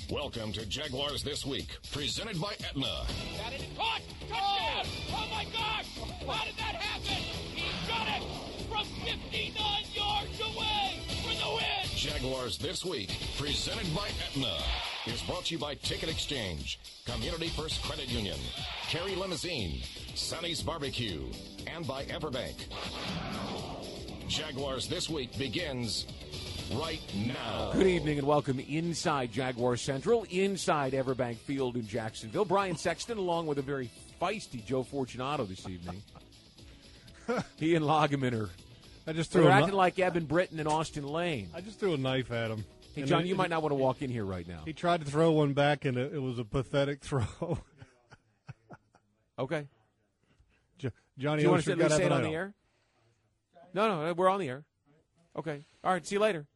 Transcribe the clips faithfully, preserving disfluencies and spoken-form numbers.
Welcome to Jaguars This Week, presented by Aetna. Got it, caught, touchdown! Oh my gosh! How did that happen? He got it from fifty-nine yards away for the win! Jaguars This Week, presented by Aetna, is brought to you by Ticket Exchange, Community First Credit Union, Kerry Limousine, Sonny's Barbecue, and by Everbank. Jaguars This Week begins right now. Good evening and welcome inside Jaguar Central, inside Everbank Field in Jacksonville. Brian Sexton along with a very feisty Joe Fortunato this evening. He and Lageman are I just threw they're a acting kni- like Evan Britton and Austin Lane. I just threw a knife at him. Hey, And John, it- you it- might not want to walk in here right now. He tried to throw one back, and it, it was a pathetic throw. Okay. Jo- Johnny Do you want to Oshie say, got say it Evan on the out. air? No, no, we're on the air. Okay. All right, see you later.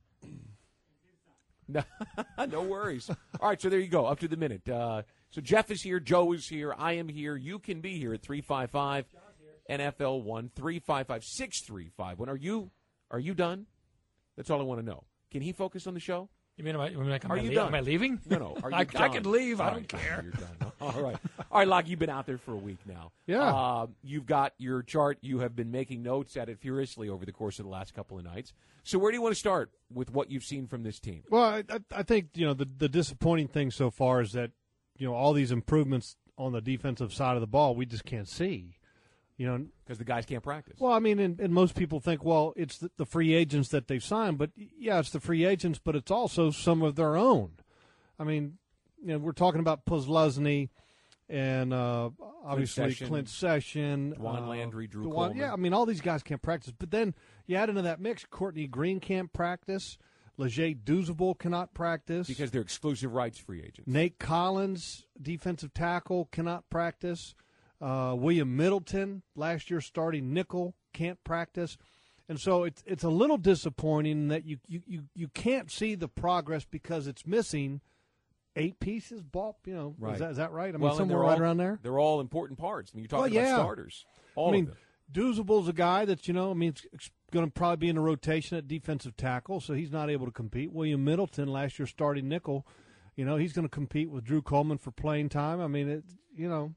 No, no worries. All right, so there you go, up to the minute. Uh, so Jeff is here, Joe is here, I am here. You can be here at three five five N F L one, three five five, six three five one. Are you, are you done? That's all I want to know. Can he focus on the show? You mean, am I, am I, am Are I you lea- done? Am I leaving? No, no. Are you I, I done? can leave. I All don't right, care. You're done. All right. All right, Locke, you've been out there for a week now. Yeah. Uh, you've got your chart. You have been making notes at it furiously over the course of the last couple of nights. So where do you want to start with what you've seen from this team? Well, I, I- I think you know the the disappointing thing so far is that you know all these improvements on the defensive side of the ball we just can't see. You know, Because the guys can't practice. well, I mean, and, and most people think, well, it's the, the free agents that they've signed, but yeah, it's the free agents, but it's also some of their own. I mean, you know, we're talking about Posluszny and uh, obviously Session, Clint Session, Dwan uh, Landry, Drew Dwan- Coleman. Yeah, I mean, all these guys can't practice. But then you add into that mix, Courtney Green can't practice. Leger Douzable cannot practice. Because they're exclusive rights free agents. Nate Collins, defensive tackle, cannot practice. Uh, William Middleton, last year starting nickel, can't practice. And so it's it's a little disappointing that you, you, you, you can't see the progress because it's missing eight pieces, ball, you know, Right. is, that, is that right? I mean, Well, and somewhere they're right all- around there. They're all important parts. I mean, you're talking Well, yeah. about starters. All I mean, of them. Douzable's a guy that, you know, I mean, it's going to probably be in the rotation at defensive tackle, so he's not able to compete. William Middleton, last year starting nickel, you know, he's going to compete with Drew Coleman for playing time. I mean, it, you know,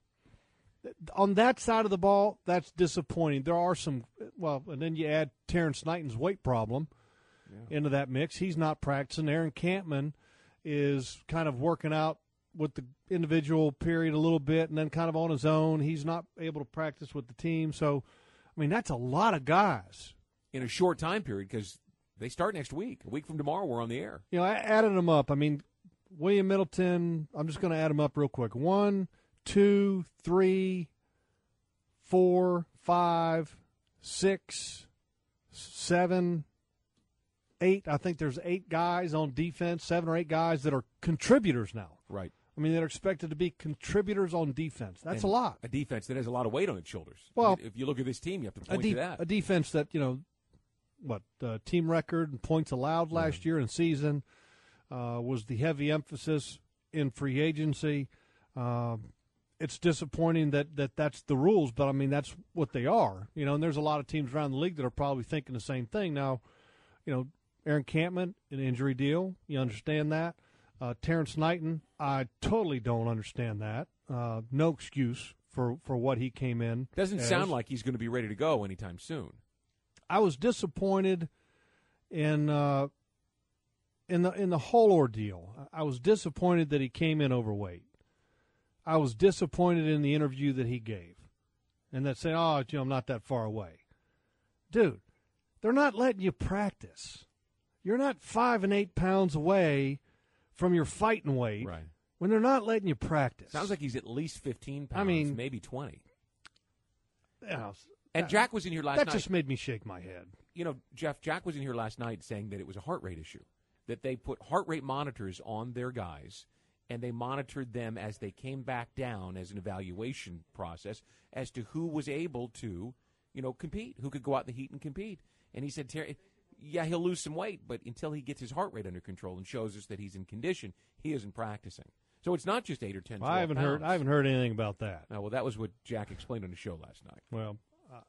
on that side of the ball, that's disappointing. There are some, well, and then you add Terrence Knighton's weight problem Yeah. into that mix. He's not practicing. Aaron Campman is kind of working out with the individual period a little bit and then kind of on his own. He's not able to practice with the team. So, I mean, that's a lot of guys. In a short time period because they start next week. A week from tomorrow, we're on the air. You know, I added them up. I mean, William Middleton, I'm just going to add them up real quick. One, two, three, four, five, six, seven, eight. I think there's eight guys on defense, seven or eight guys that are contributors now. Right. I mean, they're expected to be contributors on defense. That's And a lot. A defense that has a lot of weight on its shoulders. Well, I mean, if you look at this team, you have to A, point de- to that. a defense that, you know, what, uh, team record and points allowed last year in season uh, was the heavy emphasis in free agency. Uh, it's disappointing that, that that's the rules, but, I mean, that's what they are. You know, and there's a lot of teams around the league that are probably thinking the same thing. Now, you know, Aaron Campman, an injury deal, you understand that. Uh, Terrence Knighton, I totally don't understand that. Uh, no excuse for, for what he came in. Doesn't as. sound like he's going to be ready to go anytime soon. I was disappointed in uh, in the in the whole ordeal. I was disappointed that he came in overweight. I was disappointed in the interview that he gave, and that saying, "Oh, you know, I'm not that far away." Dude, they're not letting you practice. You're not five and eight pounds away from your fighting weight Right. when they're not letting you practice. Sounds like he's at least fifteen pounds, I mean- maybe twenty. You know, And Jack was in here last that night. just made me shake my head. You know, Jeff, Jack was in here last night saying that it was a heart rate issue, that they put heart rate monitors on their guys, and they monitored them as they came back down as an evaluation process as to who was able to, you know, compete, who could go out in the heat and compete. And he said, Terry, yeah, he'll lose some weight, but until he gets his heart rate under control and shows us that he's in condition, he isn't practicing. So it's not just eight or ten. Well, I haven't heard. I haven't heard anything about that. No, well, that was what Jack explained on the show last night. Well, uh,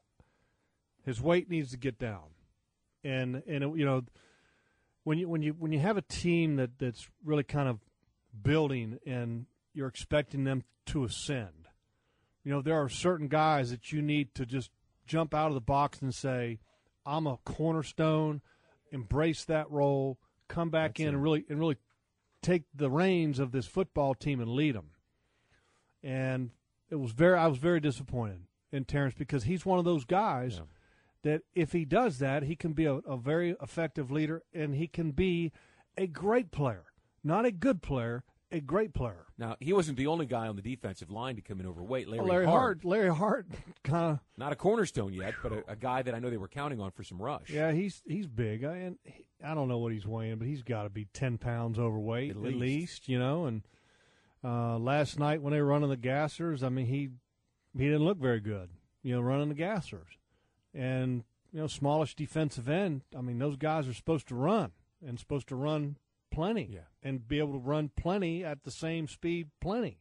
his weight needs to get down, and and you know, when you when you when you have a team that that's really kind of building and you're expecting them to ascend. You know, there are certain guys that you need to just jump out of the box and say, I'm a cornerstone, embrace that role, come back That's in it. and really and really take the reins of this football team and lead them. And it was very I was very disappointed in Terrence because he's one of those guys Yeah. that if he does that, he can be a, a very effective leader and he can be a great player. Not a good player, a great player. Now, he wasn't the only guy on the defensive line to come in overweight. Larry, Larry Hart, Hart, Larry Hart, kind of. not a cornerstone yet, but a, a guy that I know they were counting on for some rush. Yeah, he's he's big, I, and he, I don't know what he's weighing, but he's got to be ten pounds overweight At at least. least, you know. And uh, last night when they were running the gassers, I mean, he he didn't look very good, you know, running the gassers. And you know, smallish defensive end. I mean, those guys are supposed to run and supposed to run plenty, Yeah. and be able to run plenty at the same speed, plenty.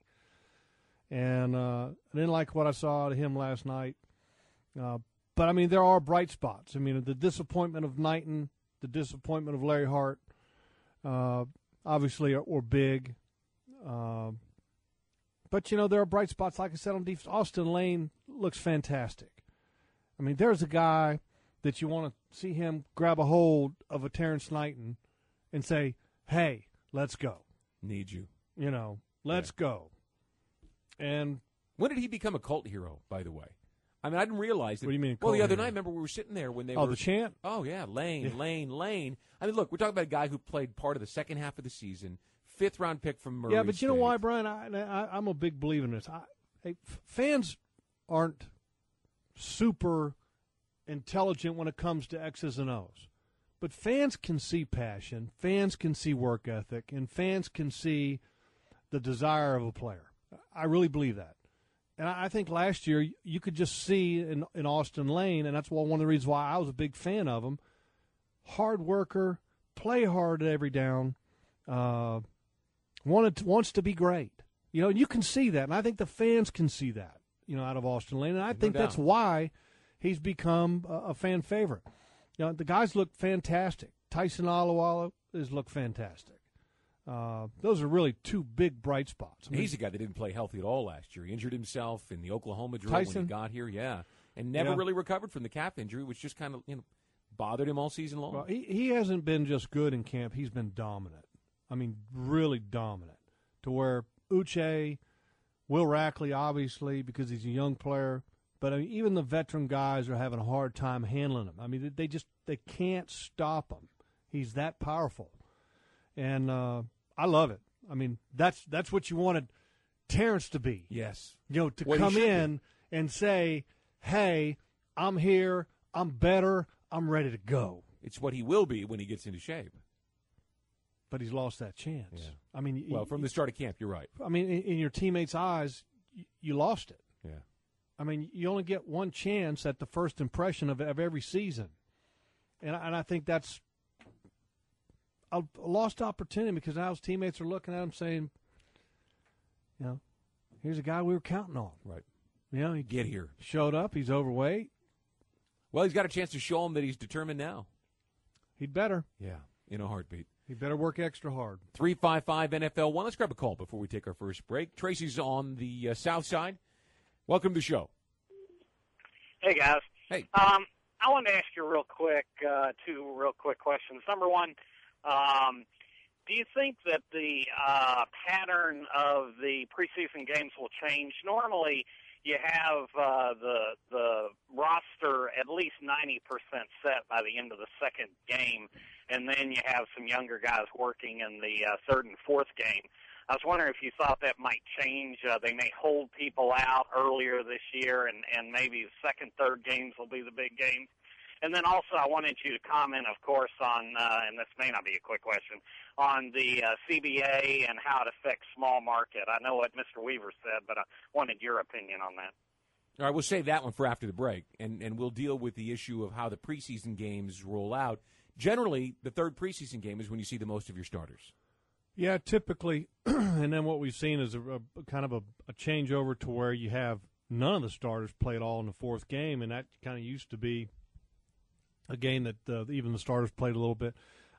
And uh, I didn't like what I saw out of him last night. Uh, but, I mean, there are bright spots. I mean, the disappointment of Knighton, the disappointment of Larry Hart, uh, obviously, are, are big. Uh, but, you know, there are bright spots. Like I said, on defense, Austin Lane looks fantastic. I mean, there's a guy that you want to see him grab a hold of a Terrence Knighton and say, hey, let's go. Need you. You know, let's Yeah. go. And When did he become a cult hero, by the way? I mean, I didn't realize that. What do you mean, Well, cult the other hero? night, remember, we were sitting there when they oh, were. the chant? Oh, yeah, Lane, Yeah. Lane, Lane. I mean, look, we're talking about a guy who played part of the second half of the season, fifth round pick from Murray Yeah, but you know State. why, Brian? I, I, I'm a big believer in this. I, hey, f- fans aren't super intelligent when it comes to X's and O's. But fans can see passion, fans can see work ethic, and fans can see the desire of a player. I really believe that. And I I think last year you could just see in, in Austin Lane, and that's one of the reasons why I was a big fan of him, hard worker, play hard at every down, uh, wanted to, wants to be great. You know, and you can see that, and I think the fans can see that, you know, out of Austin Lane. And I No think that's doubt. why he's become a, a fan favorite. You know, the guys look fantastic. Tyson Aluwala has looked fantastic. Uh, those are really two big bright spots. I mean, He's a guy that didn't play healthy at all last year. He injured himself in the Oklahoma drill Tyson? when he got here, yeah, and never Yeah. really recovered from the calf injury, which just kind of you know bothered him all season long. well, he, he hasn't been just good in camp. He's been dominant. I mean, really dominant. To where Uche, Will Rackley, obviously, because he's a young player, but I mean, even the veteran guys are having a hard time handling him. I mean, they just they can't stop him. He's that powerful, and uh, I love it. I mean, that's that's what you wanted Terrence to be. Yes, You know, to Well, he come should be. in and say, "Hey, I'm here. I'm better. I'm ready to go." it's what he will be when he gets into shape. But he's lost that chance. Yeah. I mean, Well, y- from the start of camp, you're right. I mean, in, in your teammates' eyes, y- you lost it. Yeah. I mean, you only get one chance at the first impression of, of every season, and I- and I think that's a, a lost opportunity because now his teammates are looking at him saying, you know, here's a guy we were counting on. Right. You know, he Get here. showed up. He's overweight. Well, he's got a chance to show him that he's determined now. He'd better. Yeah, in a heartbeat. He better work extra hard. three five five N F L one. Let's grab a call before we take our first break. Tracy's on the uh, south side. Welcome to the show. Hey, guys. Hey. Um, I wanted to ask you real quick, uh, two real quick questions. Number one, um, do you think that the uh, pattern of the preseason games will change? Normally, you have uh, the the roster at least ninety percent set by the end of the second game, and then you have some younger guys working in the uh, third and fourth game. I was wondering if you thought that might change. Uh, they may hold people out earlier this year, and, and maybe the second, third games will be the big games. And then also I wanted you to comment, of course, on, uh, and this may not be a quick question, on the uh, C B A and how it affects small market. I know what Mister Weaver said, but I wanted your opinion on that. All right, we'll save that one for after the break, and, and we'll deal with the issue of how the preseason games roll out. Generally, the third preseason game is when you see the most of your starters. Yeah, typically, and then what we've seen is a, a kind of a, a changeover to where you have none of the starters play at all in the fourth game, and that kind of used to be a game that uh, even the starters played a little bit.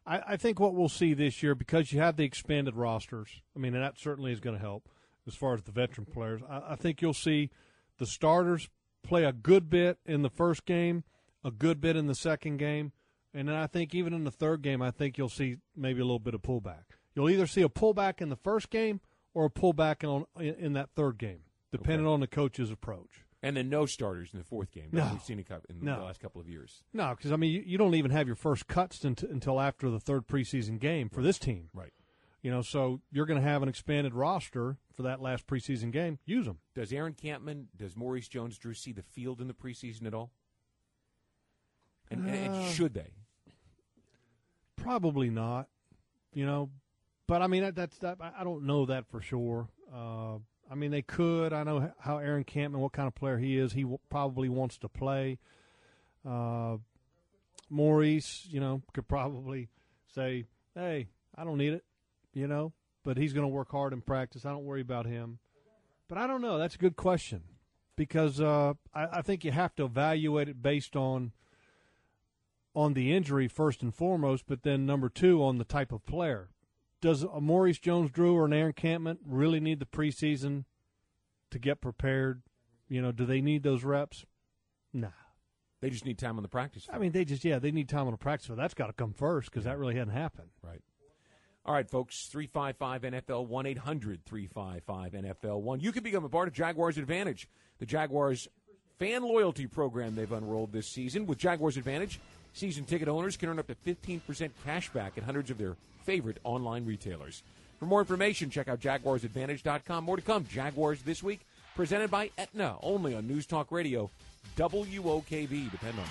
I, I think what we'll see this year, because you have the expanded rosters, I mean, and that certainly is going to help as far as the veteran players. I, I think you'll see the starters play a good bit in the first game, a good bit in the second game, and then I think even in the third game, I think you'll see maybe a little bit of pullback. You'll either see a pullback in the first game or a pullback in, in, in that third game, depending okay. on the coach's approach. And then no starters in the fourth game. No. We've seen it in no. the last couple of years. No, because, I mean, you, you don't even have your first cuts until, until after the third preseason game for this team. Right. You know, so you're going to have an expanded roster for that last preseason game. Use them. Does Aaron Campman, does Maurice Jones-Drew see the field in the preseason at all? And, uh, and should they? Probably not, you know. But, I mean, that, that's that, I don't know that for sure. Uh I mean, they could. I know how Aaron Campman, what kind of player he is. He w- probably wants to play. Uh, Maurice, you know, could probably say, hey, I don't need it, you know, but he's going to work hard in practice. I don't worry about him. But I don't know. That's a good question because uh, I, I think you have to evaluate it based on on the injury first and foremost, but then number two, on the type of player. Does a Maurice Jones-Drew or an Aaron Campman really need the preseason to get prepared? You know, do they need those reps? Nah. They just need time on the practice field. I mean, they just, yeah, they need time on the practice field. That's got to come first because that really hadn't happened. Right. All right, folks, three five five N F L, one eight hundred three five five N F L one. You can become a part of Jaguars Advantage, the Jaguars fan loyalty program they've unrolled this season. With Jaguars Advantage, season ticket owners can earn up to fifteen percent cash back at hundreds of their favorite online retailers. For more information, check out Jaguars Advantage dot com. More to come. Jaguars This Week, presented by Aetna, only on News Talk Radio, W O K V. Depend on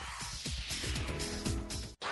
it.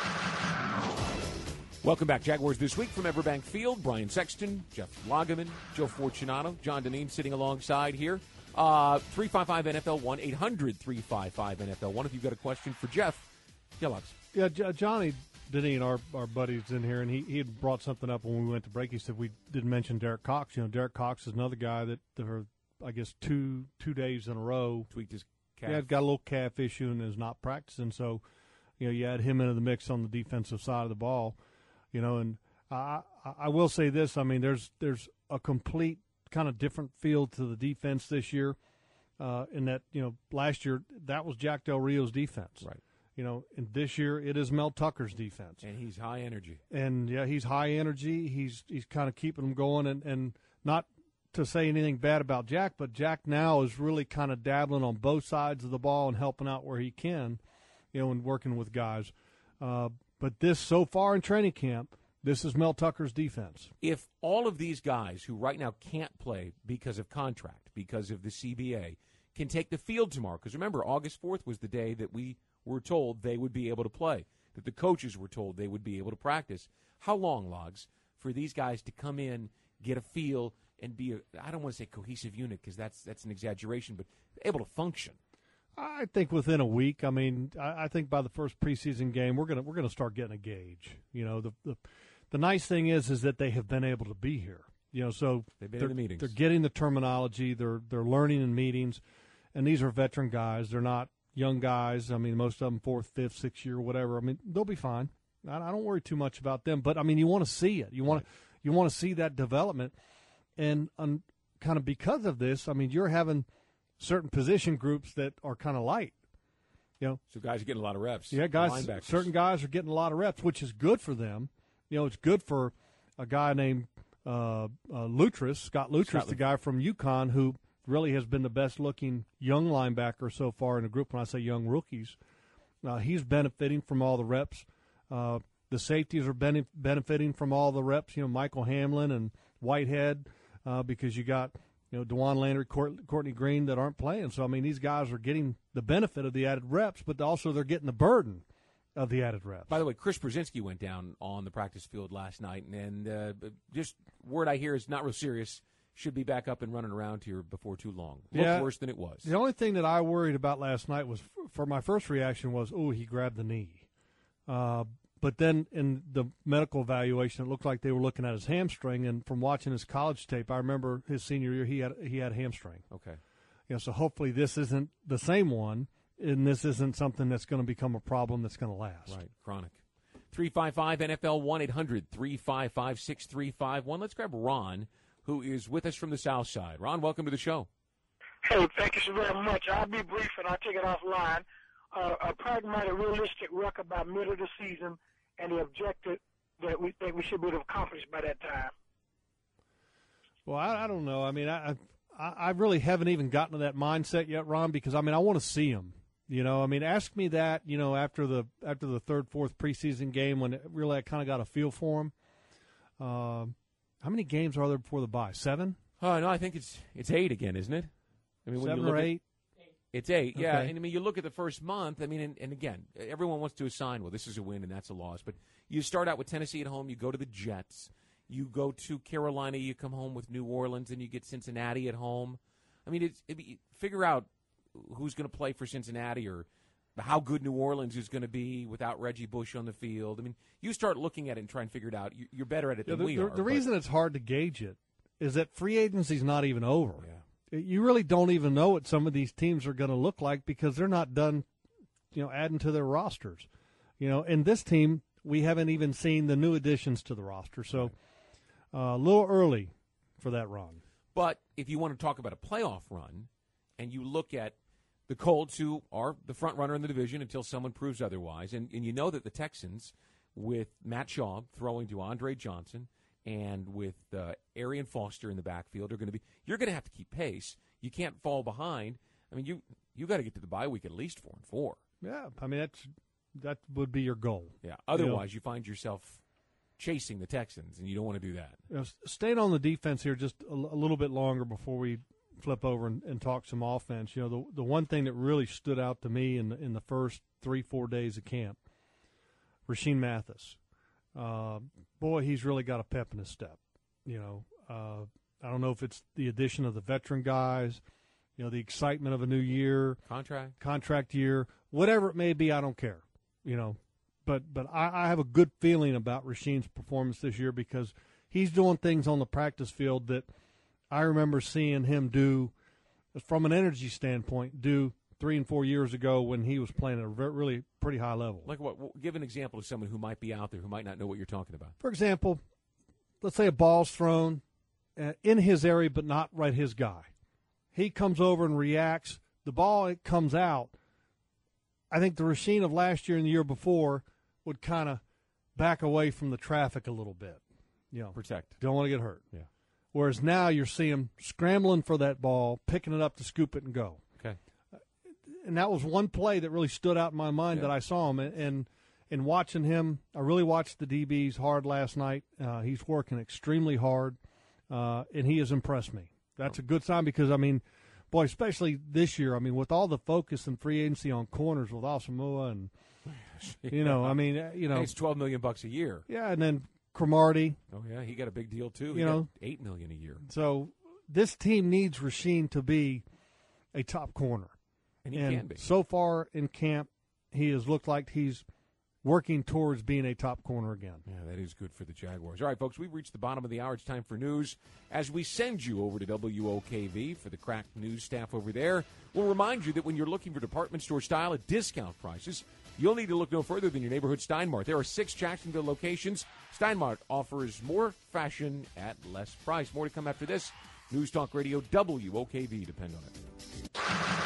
Welcome back. Jaguars This Week from Everbank Field. Brian Sexton, Jeff Lageman, Joe Fortunato, John Deneen sitting alongside here. Uh, three five five N F L one, eight hundred three five five N F L one. If you've got a question for Jeff, yeah, Lux. Yeah, J- Johnny Deneen, our our buddy's in here, and he, he had brought something up when we went to break. He said we didn't mention Derek Cox. You know, Derek Cox is another guy that, for, I guess, two two days in a row. Tweaked his calf. Yeah, got a little calf issue and is not practicing. So, you know, you add him into the mix on the defensive side of the ball. You know, and I I will say this. I mean, there's there's a complete kind of different feel to the defense this year. Uh, in that, you know, last year that was Jack Del Rio's defense. Right. You know, and this year it is Mel Tucker's defense. And he's high energy. And, yeah, he's high energy. He's he's kind of keeping them going. And, and not to say anything bad about Jack, but Jack now is really kind of dabbling on both sides of the ball and helping out where he can, you know, and working with guys. Uh, but this, so far in training camp, this is Mel Tucker's defense. If all of these guys who right now can't play because of contract, because of the C B A, can take the field tomorrow, because remember, August fourth was the day that we were told they would be able to play, that the coaches were told they would be able to practice. How long, Logs, for these guys to come in, get a feel, and be a, I don't want to say cohesive unit because that's that's an exaggeration, but able to function? I think within a week. I mean, I, I think by the first preseason game, we're gonna we're gonna start getting a gauge. You know, the the, the nice thing is is that they have been able to be here. You know, so they've been in the meetings. They're getting the terminology. They're they're learning in meetings, and these are veteran guys. They're not young guys. I mean, most of them fourth, fifth, sixth year, whatever. I mean, they'll be fine. I, I don't worry too much about them. But I mean, you want to see it. You want right. to you want to see that development, and um, kind of because of this, I mean, you're having certain position groups that are kind of light. You know, so guys are getting a lot of reps. Yeah, guys. Certain guys are getting a lot of reps, which is good for them. You know, it's good for a guy named uh, uh, Lutris, Scott Lutris, Scott the guy from UConn, who really has been the best-looking young linebacker so far in the group. When I say young rookies, uh, he's benefiting from all the reps. Uh, the safeties are bene- benefiting from all the reps. You know, Michael Hamlin and Whitehead, uh, because you got you know DeJuan Landry, Court- Courtney Green that aren't playing. So I mean, these guys are getting the benefit of the added reps, but also they're getting the burden of the added reps. By the way, Chris Brzezinski went down on the practice field last night, and uh, just word I hear is not real serious. Should be back up and running around here before too long. Looked yeah, worse than it was. The only thing that I worried about last night was, for my first reaction was, oh, he grabbed the knee. Uh, but then in the medical evaluation, it looked like they were looking at his hamstring. And from watching his college tape, I remember his senior year, he had he had a hamstring. Okay. You know, so hopefully this isn't the same one, and this isn't something that's going to become a problem that's going to last. Right, chronic. three five five N F L, one eight hundred three five five six three five one. Let's grab Ron, who is with us from the South Side. Ron, welcome to the show. Hey, thank you so very much. I'll be brief and I'll take it offline. Uh, a pragmatic, realistic record by middle of the season and the objective that we think we should be able to accomplish by that time. Well, I, I don't know. I mean, I, I I really haven't even gotten to that mindset yet, Ron, because, I mean, I want to see him. You know, I mean, ask me that, you know, after the after the third, fourth preseason game when it really I kind of got a feel for him. Uh, how many games are there before the bye? Seven? Oh, no, I think it's it's eight again, isn't it? I mean, when Seven you look or at, eight? It's eight, yeah. Okay. And, I mean, you look at the first month, I mean, and, and again, everyone wants to assign, well, this is a win and that's a loss. But you start out with Tennessee at home, you go to the Jets, you go to Carolina, you come home with New Orleans, and you get Cincinnati at home. I mean, it's, it, figure out who's going to play for Cincinnati or how good New Orleans is going to be without Reggie Bush on the field. I mean, you start looking at it and try and figure it out. You, you're better at it Yeah, than the, we the, are. The but- reason it's hard to gauge it is that free agency's not even over. Yeah. You really don't even know what some of these teams are going to look like because they're not done, you know, adding to their rosters. You know, and this team, we haven't even seen the new additions to the roster. So uh, a little early for that run. But if you want to talk about a playoff run and you look at the Colts, who are the front runner in the division until someone proves otherwise, and, and you know that the Texans, with Matt Schaub throwing to Andre Johnson and with uh, Arian Foster in the backfield, are going to be you're going to have to keep pace. You can't fall behind. I mean, you you got to get to the bye week at least four and four. Yeah, I mean that's that would be your goal. Yeah. Otherwise, you, know, you find yourself chasing the Texans, and you don't want to do that. You know, staying on the defense here just a, a little bit longer before we flip over and, and talk some offense. You know, the the one thing that really stood out to me in the, in the first three four days of camp, Rashean Mathis. Uh, boy, he's really got a pep in his step. You know, uh, I don't know if it's the addition of the veteran guys, you know, the excitement of a new year, Contract. contract year, whatever it may be. I don't care. You know, but but I, I have a good feeling about Rashean's performance this year because he's doing things on the practice field that I remember seeing him do, from an energy standpoint, do three and four years ago when he was playing at a re- really pretty high level. Like what? Well, give an example of someone who might be out there who might not know what you're talking about. For example, let's say a ball's thrown uh, in his area but not right his guy. He comes over and reacts. The ball, it comes out. I think the Rashean of last year and the year before would kind of back away from the traffic a little bit. You know, Protect. don't want to get hurt. Yeah. Whereas now you're seeing him scrambling for that ball, picking it up to scoop it and go. Okay. And that was one play that really stood out in my mind Yeah. that I saw him. And, and in watching him, I really watched the D Bs hard last night. Uh, he's working extremely hard, uh, and he has impressed me. That's a good sign because, I mean, boy, especially this year, I mean, with all the focus and free agency on corners with Asamoah and, you know, I mean, uh, you know. Hey, it's twelve million bucks a year. Yeah, and then Cromartie. Oh yeah, he got a big deal too. He You got know. eight million a year, So this team needs Rashean to be a top corner. and he and can be. so far in camp, he has looked like he's working towards being a top corner again. Yeah, that is good for the Jaguars. All right, folks, we've reached the bottom of the hour. It's time for news. As we send you over to W O K V for the crack news staff over there, we'll remind you that when you're looking for department store style at discount prices, you'll need to look no further than your neighborhood Steinmart. There are six Jacksonville locations. Steinmart offers more fashion at less price. More to come after this. News Talk Radio, W O K V. Depend on it.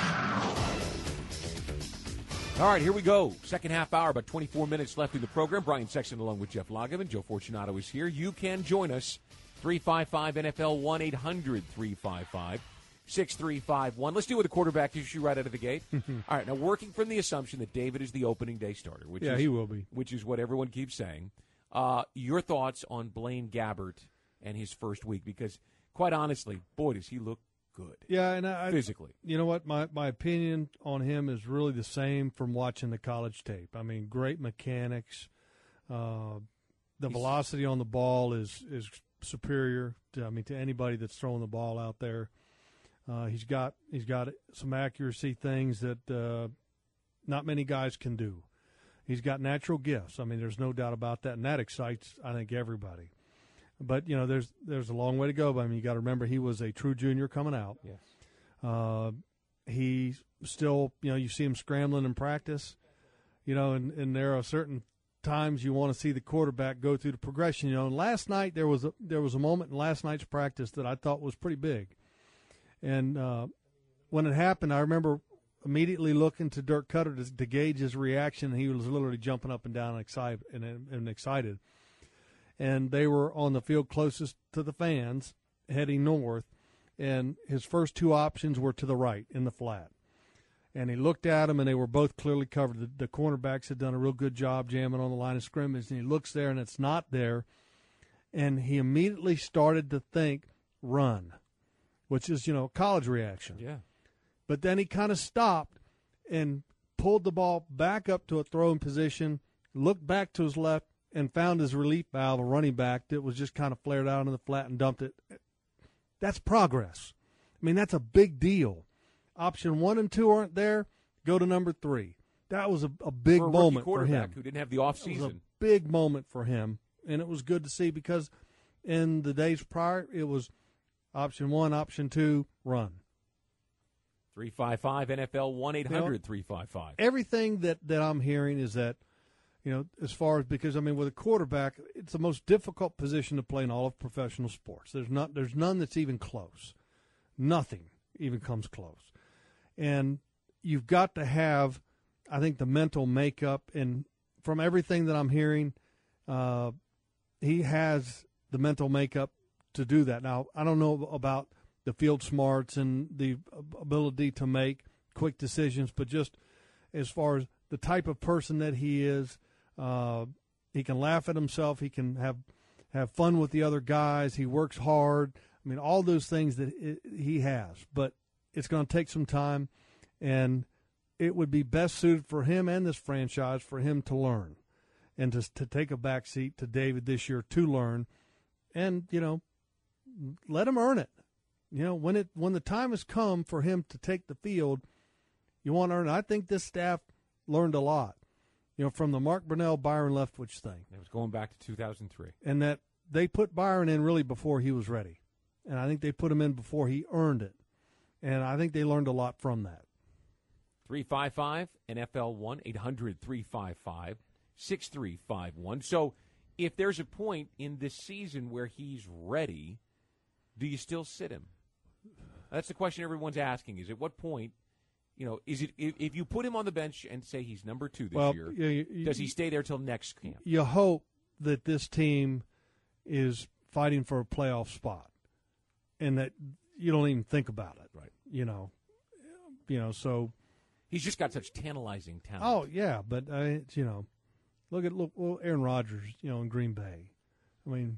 All right, here we go. Second half hour, about twenty-four minutes left in the program. Brian Sexton along with Jeff Loggeman. Joe Fortunato is here. You can join us. three five five N F L, one eight hundred three five five six three five one. Let's deal with the quarterback issue right out of the gate. All right, now working from the assumption that David is the opening day starter, which Yeah, is, he will be. which is what everyone keeps saying. Uh, your thoughts on Blaine Gabbert and his first week? Because, quite honestly, boy, does he look good. Yeah, and I, physically. You know what? My my opinion on him is really the same from watching the college tape. I mean, great mechanics. Uh, the He's- velocity on the ball is is superior. To, I mean, to anybody that's throwing the ball out there. Uh, he's got he's got some accuracy things that uh, not many guys can do. He's got natural gifts. I mean, there's no doubt about that, and that excites, I think, everybody. But you know, there's there's a long way to go. But I mean, you got to remember he was a true junior coming out. Yes. Uh, he still, you know, you see him scrambling in practice, you know, and, and there are certain times you want to see the quarterback go through the progression. You know, and last night there was a, there was a moment in last night's practice that I thought was pretty big. And uh, when it happened, I remember immediately looking to Dirk Cutter to, to gauge his reaction. He was literally jumping up and down and excited. And, and excited. And they were on the field closest to the fans, heading north. And his first two options were to the right in the flat. And he looked at them, and they were both clearly covered. The, the cornerbacks had done a real good job jamming on the line of scrimmage, and he looks there, and it's not there. And he immediately started to think, run, which is, you know, a college reaction. Yeah. But then he kind of stopped and pulled the ball back up to a throwing position, looked back to his left, and found his relief valve, a running back that was just kind of flared out in the flat and dumped it. That's progress. I mean, that's a big deal. Option one and two aren't there, go to number three. That was a, a big for a moment for quarterback him. Who didn't have the off It was a season. big moment for him, and it was good to see because in the days prior, it was option one, option two, run. three five five N F L, one eight hundred three five five. Everything that, that I'm hearing is that, you know, as far as, because, I mean, with a quarterback, it's the most difficult position to play in all of professional sports. There's not, there's none that's even close. Nothing even comes close. And you've got to have, I think, the mental makeup. And from everything that I'm hearing, uh, he has the mental makeup to do that. Now, I don't know about the field smarts and the ability to make quick decisions, but just as far as the type of person that he is, uh, he can laugh at himself. He can have have fun with the other guys. He works hard. I mean, all those things that it, he has. But it's going to take some time, and it would be best suited for him and this franchise for him to learn and to, to take a back seat to David this year to learn and, you know, let him earn it. You know, when it when the time has come for him to take the field, you want to earn it. I think this staff learned a lot, you know, from the Mark Brunell, Byron Leftwich thing. It was going back to two thousand three. And that they put Byron in really before he was ready. And I think they put him in before he earned it. And I think they learned a lot from that. three five five N F L, one eight hundred three five five six three five one. So if there's a point in this season where he's ready, do you still sit him? That's the question everyone's asking, is at what point, you know, is it if, if you put him on the bench and say he's number two this well, year, you, you, does he stay there till next camp? You hope that this team is fighting for a playoff spot and that you don't even think about it. Right. You know, you know, so. He's just got such tantalizing talent. Oh, yeah, but, uh, it's, you know, look at look well, Aaron Rodgers, you know, in Green Bay. I mean,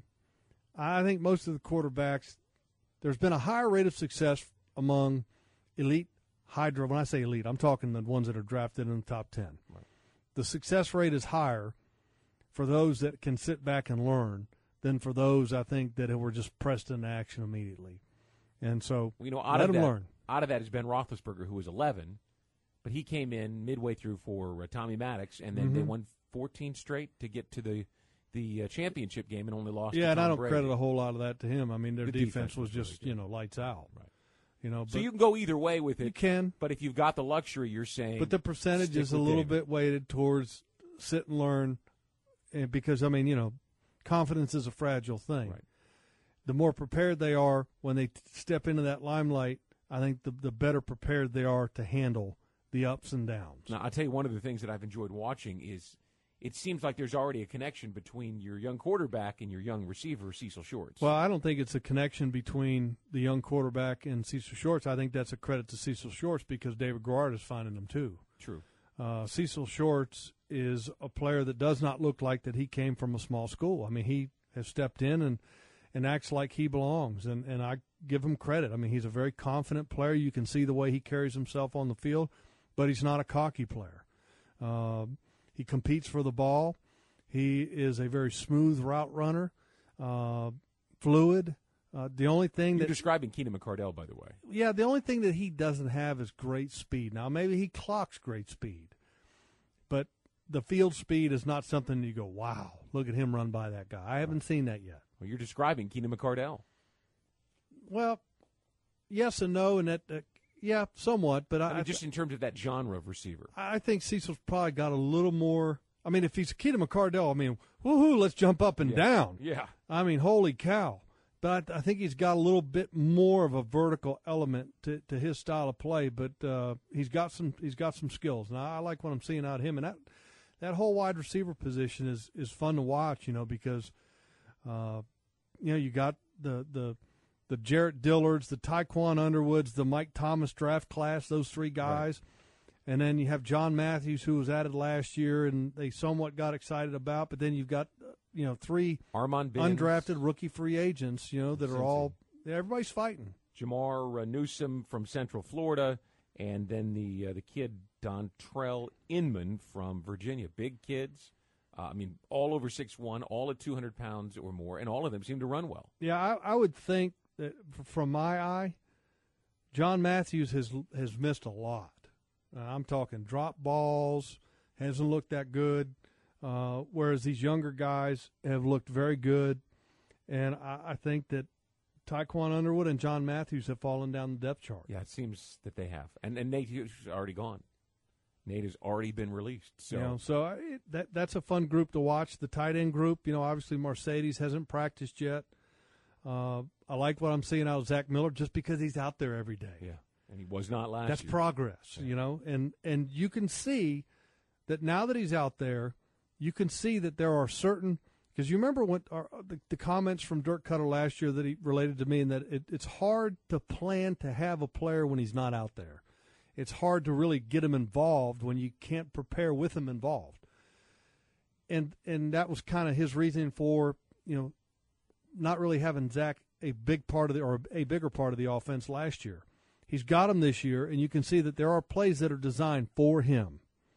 I think most of the quarterbacks, there's been a higher rate of success among elite hydra. When I say elite, I'm talking the ones that are drafted in the top ten. Right. The success rate is higher for those that can sit back and learn than for those, I think, that were just pressed into action immediately. And so well, you know, out let of them that, learn. Out of that is Ben Roethlisberger, who was eleven, but he came in midway through for uh, Tommy Maddox, and then mm-hmm. they won fourteen straight to get to the the uh, championship game and only lost. Yeah, to and Tom I don't Brady. credit a whole lot of that to him. I mean, their The defense, defense was was just really you know lights out. Right. You know, So but you can go either way with it. you can, But if you've got the luxury, you're saying. but the percentage stick is a with little David. bit weighted towards sit and learn, and because I mean, you know, confidence is a fragile thing. Right. The more prepared they are when they t- step into that limelight, I think the the better prepared they are to handle the ups and downs. Now, I'll tell you one of the things that I've enjoyed watching is it seems like there's already a connection between your young quarterback and your young receiver, Cecil Shorts. Well, I don't think it's a connection between the young quarterback and Cecil Shorts. I think that's a credit to Cecil Shorts because David Garrard is finding them too. True. Uh, Cecil Shorts is a player that does not look like that he came from a small school. I mean, he has stepped in and, and acts like he belongs, and, and I give him credit. I mean, he's a very confident player. You can see the way he carries himself on the field, but he's not a cocky player. Uh, he competes for the ball. He is a very smooth route runner, uh, fluid. Uh, the only thing You're that describing Keenan McCardell, by the way. yeah, the only thing that he doesn't have is great speed. Now, maybe he clocks great speed, but the field speed is not something you go, wow, look at him run by that guy. I haven't seen that yet. Well, you're describing Keenan McCardell. Well, yes and no, and that, uh, yeah, somewhat. But I, I mean, just in terms of that genre of receiver. I think Cecil's probably got a little more I mean, if he's Keita McCardell, I mean, woohoo, let's jump up and Yeah. down. Yeah. I mean, holy cow. But I think he's got a little bit more of a vertical element to, to his style of play. But uh, he's got some he's got some skills, and I, I like what I'm seeing out of him. And that that whole wide receiver position is, is fun to watch, you know, because uh, you know you got the the the Jarrett Dillards, the Tyquan Underwoods, the Mike Thomas draft class, those three guys. Right. And then you have John Matthews, who was added last year, and they somewhat got excited about. But then you've got, you know, three Armand Binns, undrafted rookie free agents, you know, that are all – everybody's fighting. Jamar uh, Newsome from Central Florida, and then the uh, the kid Dontrell Inman from Virginia. Big kids. Uh, I mean, all over six one, all at two hundred pounds or more, and all of them seem to run well. Yeah, I, I would think that from my eye, John Matthews has has missed a lot. Uh, I'm talking drop balls, hasn't looked that good, uh, whereas these younger guys have looked very good. And I, I think that Tyquan Underwood and John Matthews have fallen down the depth chart. Yeah, it seems that they have. And, and Nate Hughes is already gone. Nate has already been released. So, you know, so I, that that's a fun group to watch. The tight end group, you know, obviously Mercedes hasn't practiced yet. Uh, I like what I'm seeing out of Zach Miller just because he's out there every day. Yeah, and he was not last That's year. progress, Yeah. you know, and, and you can see that now that he's out there, you can see that there are certain – because you remember what our, the, the comments from Dirk Cutter last year that he related to me, and that it, it's hard to plan to have a player when he's not out there. It's hard to really get him involved when you can't prepare with him involved. And and that was kind of his reasoning for, you know, not really having Zach a big part of the or a bigger part of the offense last year. He's got him this year, and you can see that there are plays that are designed for him.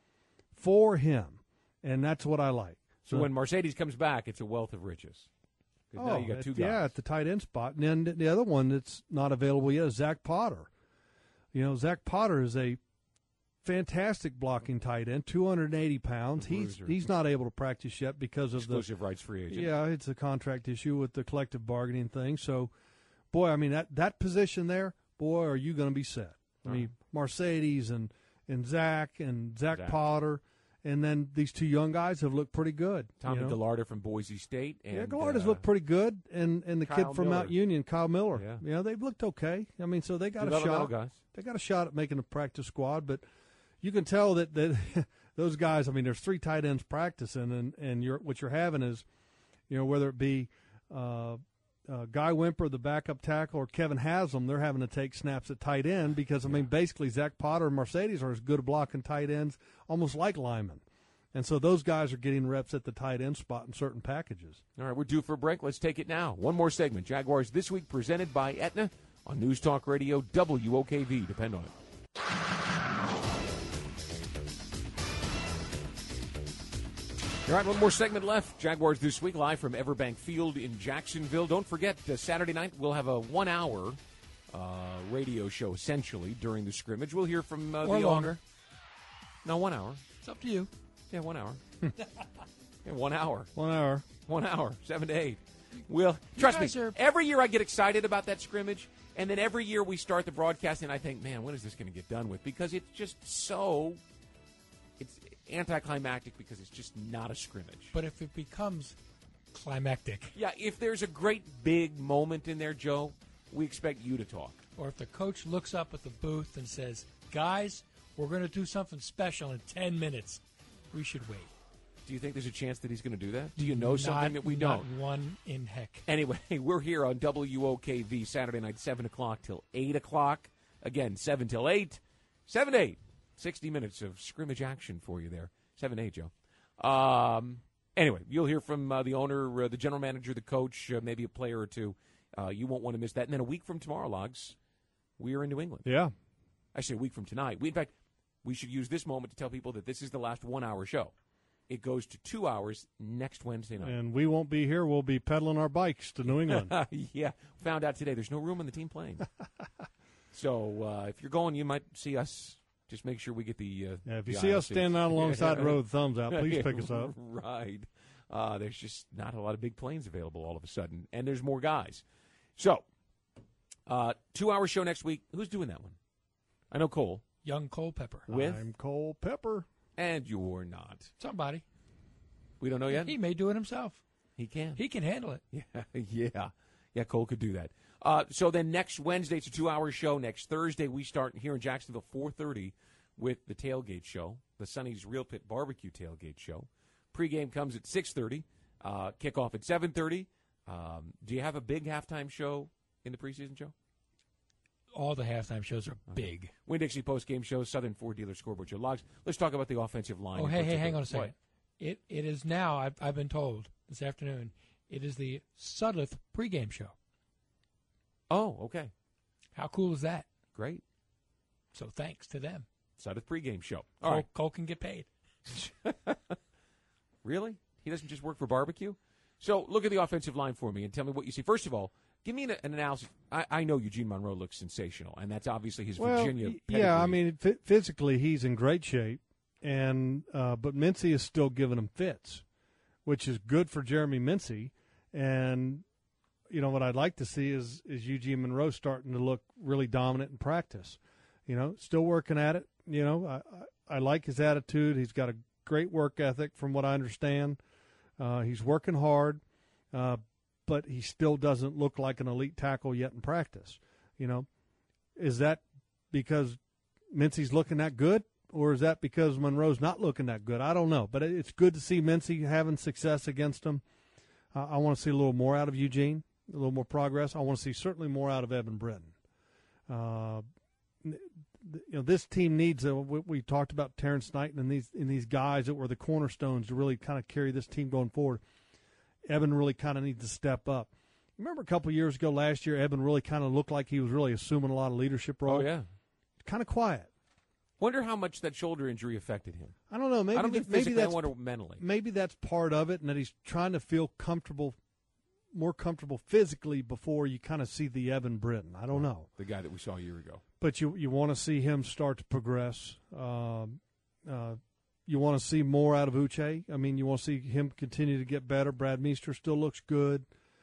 For him. And that's what I like. So when Mercedes comes back, it's a wealth of riches. Because oh, now you got two at, guys. Yeah, at the tight end spot. And then the other one that's not available yet is Zach Potter. You know, Zach Potter is a fantastic blocking tight end, two hundred eighty pounds. He's he's not able to practice yet because of Exclusive the exclusive rights free agent. Yeah, it's a contract issue with the collective bargaining thing. So, boy, I mean that that position there, boy, are you going to be set? I mean, Mercedes and and Zach and Zach, Zach. Potter. And then these two young guys have looked pretty good. Tommy you know? Gallardo from Boise State. And, yeah, Gallardo's uh, looked pretty good. And and the Kyle kid from Miller. Mount Union, Kyle Miller. Yeah. You know, they've looked okay. I mean, so they got a developmental shot. guys. They got a shot at making a practice squad. But you can tell that, that those guys, I mean, there's three tight ends practicing. And, and you're, what you're having is, you know, whether it be uh, uh, Guy Wimper, the backup tackle, or Kevin Haslam, they're having to take snaps at tight end because, I mean, basically Zach Potter and Mercedes are as good at blocking tight ends, almost like linemen. And so those guys are getting reps at the tight end spot in certain packages. All right, we're due for a break. Let's take it now. One more segment. Jaguars This Week presented by Aetna on News Talk Radio W O K V. Depend on it. All right, one more segment left. Jaguars This Week live from Everbank Field in Jacksonville. Don't forget, uh, Saturday night we'll have a one-hour uh, radio show, essentially, during the scrimmage. We'll hear from uh, or the longer. owner. No, one hour. It's up to you. Yeah, one hour. yeah, one hour. One hour. One hour, seven to eight. Will, trust me, guys are- every year I get excited about that scrimmage, and then every year we start the broadcast, and I think, man, when is this going to get done with? Because it's just so, it's anticlimactic because it's just not a scrimmage. But if it becomes climactic, Yeah, if there's a great big moment in there, Joe, we expect you to talk. or if the coach looks up at the booth and says, guys, we're going to do something special in ten minutes, we should wait. Do you think there's a chance that he's going to do that? Do you know something Not- that we not don't? one in heck. Anyway, we're here on W O K V Saturday night, seven o'clock till eight o'clock. Again, seven till eight. seven to eight. sixty minutes of scrimmage action for you there. seven to eight, Joe. Um, anyway, you'll hear from uh, the owner, uh, the general manager, the coach, uh, maybe a player or two. Uh, you won't want to miss that. And then a week from tomorrow, Logs, we are in New England. Yeah. Actually, a week from tonight. We, in fact, we should use this moment to tell people that this is the last one-hour show. It goes to two hours next Wednesday night. And we won't be here. We'll be pedaling our bikes to New England. yeah, found out today. There's no room on the team plane. so uh, if you're going, you might see us. Just make sure we get the. Uh, Yeah, if you the see aisle us seats. standing out alongside the road with thumbs out, please pick us up. Right. Uh, there's just not a lot of big planes available all of a sudden, and there's more guys. So, uh, two-hour show next week. Who's doing that one? I know Cole. Young Culpepper. With? I'm Cole Pepper. And you're not. Somebody. We don't know yet? He may do it himself. He can. He can handle it. Yeah, yeah. Yeah, Cole could do that. Uh, so then next Wednesday, it's a two-hour show. Next Thursday, we start here in Jacksonville, four thirty, with the Tailgate Show, the Sonny's Real Pit Barbecue Tailgate Show. Pregame comes at six thirty, uh, kickoff at seven thirty. Um, do you have a big halftime show in the preseason show? All the halftime shows are big. Winn-Dixie postgame show, Southern Ford Dealer Scoreboard Show logs. Let's talk about the offensive line. Oh, in hey, hey, particular. hang on a second. What? It It is now, I've, I've been told this afternoon, it is the Sudleth pregame show. Oh, okay. How cool is that? Great. So thanks to them. Sudleth pregame show. Cole, All right. Cole can get paid. Really? He doesn't just work for barbecue? So look at the offensive line for me and tell me what you see. First of all, give me an, an analysis. I, I know Eugene Monroe looks sensational, and that's obviously his Well, Virginia y- pedigree. yeah, I mean, f- physically he's in great shape, and uh, but Mincy is still giving him fits, which is good for Jeremy Mincy. And you know what I'd like to see is is Eugene Monroe starting to look really dominant in practice. You know, still working at it. You know, I, I, I like his attitude. He's got a great work ethic, from what I understand. Uh, he's working hard, uh, but he still doesn't look like an elite tackle yet in practice. You know, is that because Mincy's looking that good, or is that because Monroe's not looking that good? I don't know, but it's good to see Mincy having success against him. Uh, I want to see a little more out of Eugene, a little more progress. I want to see certainly more out of Evan Britton. Uh, you know, this team needs a, we, we talked about Terrence Knighton and these and these guys that were the cornerstones to really kind of carry this team going forward. Evan really kind of needs to step up. Remember a couple of years ago, last year, Evan really kind of looked like he was really assuming a lot of leadership role. Oh, yeah. Kind of quiet. Wonder how much that shoulder injury affected him. I don't know. Maybe I don't think maybe physically, that's I wonder mentally. maybe that's part of it, and that he's trying to feel comfortable, more comfortable physically before you kind of see the Evan Britton. I don't know. The guy that we saw a year ago. But you you want to see him start to progress. Um, uh, you want to see more out of Uche. I mean, you want to see him continue to get better. Brad Meester still looks good.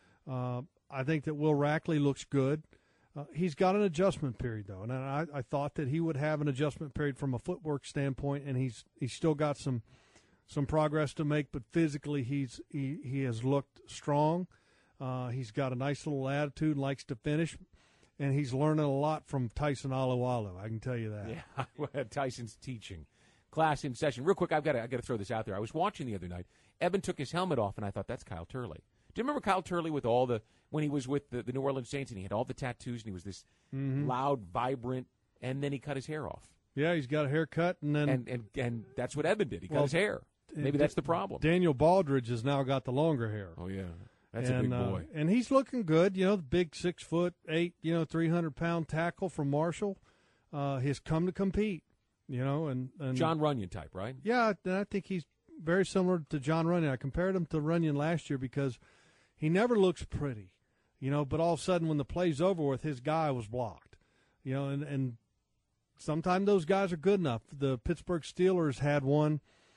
Uh, I think that Will Rackley looks good. Uh, he's got an adjustment period, though, and I, I thought that he would have an adjustment period from a footwork standpoint, and he's he's still got some some progress to make. But physically, he's he, he has looked strong. Uh, he's got a nice little attitude, likes to finish. And he's learning a lot from Tyson Alualu. I can tell you that. Yeah, Tyson's teaching. Class in session. Real quick, I've got to, I've got to throw this out there. I was watching the other night. Evan took his helmet off, and I thought, that's Kyle Turley. Do you remember Kyle Turley with all the when he was with the, the New Orleans Saints, and he had all the tattoos, and he was this mm-hmm. loud, vibrant, and then he cut his hair off. Yeah, he's got a haircut, and then and and, and that's what Evan did. He cut well, his hair. Maybe that's the problem. Daniel Baldridge has now got the longer hair. Oh yeah. That's and, a big boy. Uh, and he's looking good. You know, the big six foot eight, you know, three hundred pound tackle from Marshall uh, has come to compete. You know, and, and John Runyon type, right? Yeah, and I think he's very similar to John Runyon. I compared him to Runyon last year because he never looks pretty, you know. But all of a sudden, when the play's over with, his guy was blocked. You know, and and sometimes those guys are good enough. The Pittsburgh Steelers had one.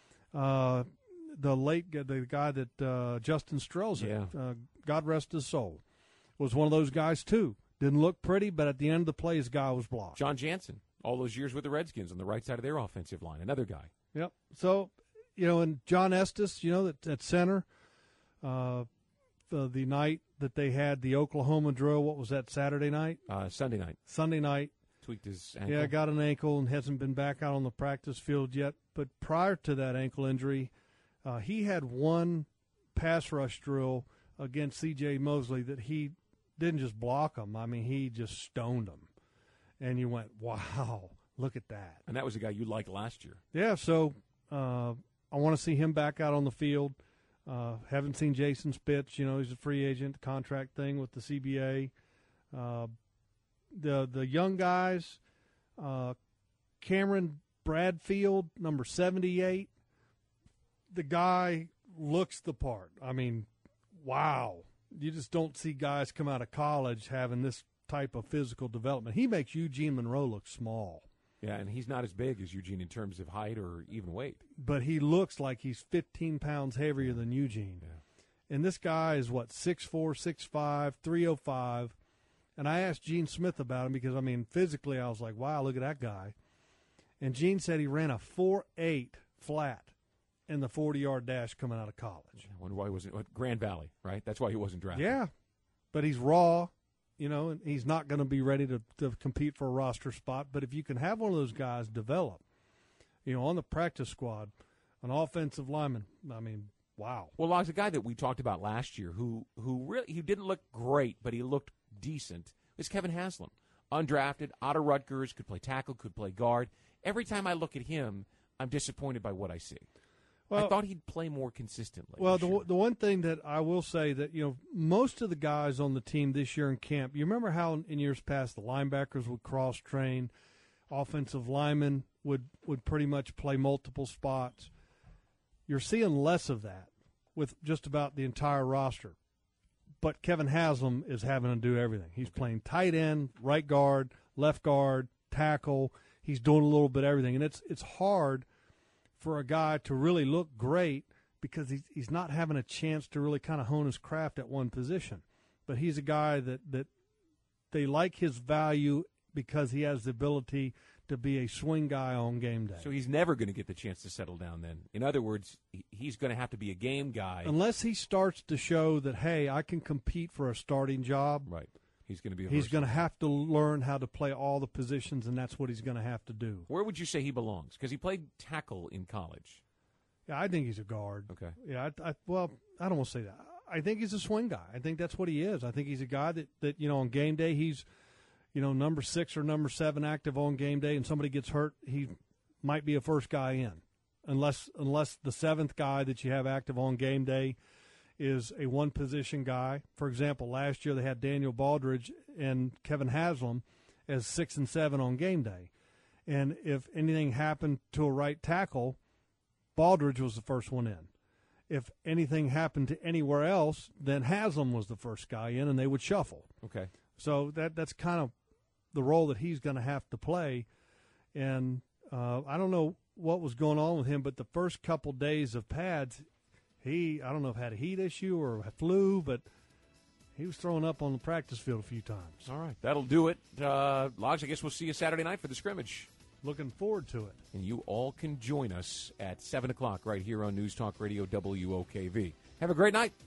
Uh, The late the guy that uh, Justin Strelzik, yeah. uh, God rest his soul, was one of those guys too. Didn't look pretty, but at the end of the play, his guy was blocked. John Jansen, all those years with the Redskins on the right side of their offensive line, another guy. Yep. So, you know, and John Estes, you know, at, at center, uh, the, the night that they had the Oklahoma drill, what was that, Saturday night? Uh, Sunday night. Sunday night. Tweaked his ankle. Yeah, got an ankle and hasn't been back out on the practice field yet. But prior to that ankle injury, Uh, he had one pass rush drill against C J Mosley that he didn't just block him. I mean, he just stoned him. And you went, wow, look at that. And that was a guy you liked last year. Yeah, so uh, I want to see him back out on the field. Uh, haven't seen Jason Spitz. You know, he's a free agent, contract thing with the C B A. Uh, the, the young guys, uh, Cameron Bradfield, number seventy-eight. The guy looks the part. I mean, wow. You just don't see guys come out of college having this type of physical development. He makes Eugene Monroe look small. Yeah, and he's not as big as Eugene in terms of height or even weight. But he looks like he's fifteen pounds heavier than Eugene. Yeah. And this guy is, what, six four, six five, three oh five. And I asked Gene Smith about him because, I mean, physically I was like, wow, look at that guy. And Gene said he ran a four eight flat. in the forty-yard dash coming out of college. I wonder why he wasn't what, Grand Valley, right? That's why he wasn't drafted. Yeah, but he's raw, you know, and he's not going to be ready to, to compete for a roster spot. But if you can have one of those guys develop, you know, on the practice squad, an offensive lineman, I mean, wow. Well, there's a guy that we talked about last year who who really he didn't look great, but he looked decent. Is Kevin Haslam, undrafted, out of Rutgers, could play tackle, could play guard. Every time I look at him, I'm disappointed by what I see. Well, I thought he'd play more consistently. Well, the the one thing that I will say that, you know, most of the guys on the team this year in camp, you remember how in years past the linebackers would cross-train, offensive linemen would, would pretty much play multiple spots. You're seeing less of that with just about the entire roster. But Kevin Haslam is having to do everything. He's okay. playing tight end, right guard, left guard, tackle. He's doing a little bit of everything. And it's it's hard for a guy to really look great because he's, he's not having a chance to really kind of hone his craft at one position. But he's a guy that, that they like his value because he has the ability to be a swing guy on game day. So he's never going to get the chance to settle down then. In other words, he's going to have to be a game guy. Unless he starts to show that, hey, I can compete for a starting job. Right. He's going to be a He's going to have to learn how to play all the positions, and that's what he's going to have to do. Where would you say he belongs? Because he played tackle in college. Yeah, I think he's a guard. Okay. Yeah, I, I, well, I don't want to say that. I think he's a swing guy. I think that's what he is. I think he's a guy that, that you know, on game day he's, you know, number six or number seven active on game day, and somebody gets hurt, he might be a first guy in, unless unless the seventh guy that you have active on game day is a one-position guy. For example, last year they had Daniel Baldridge and Kevin Haslam as six and seven on game day. And if anything happened to a right tackle, Baldridge was the first one in. If anything happened to anywhere else, then Haslam was the first guy in, and they would shuffle. Okay. So that that's kind of the role that he's going to have to play. And uh, I don't know what was going on with him, but the first couple days of pads – He, I don't know if had a heat issue or a flu, but he was thrown up on the practice field a few times. All right. That'll do it. Uh, Logs, I guess we'll see you Saturday night for the scrimmage. Looking forward to it. And you all can join us at seven o'clock right here on News Talk Radio W O K V. Have a great night.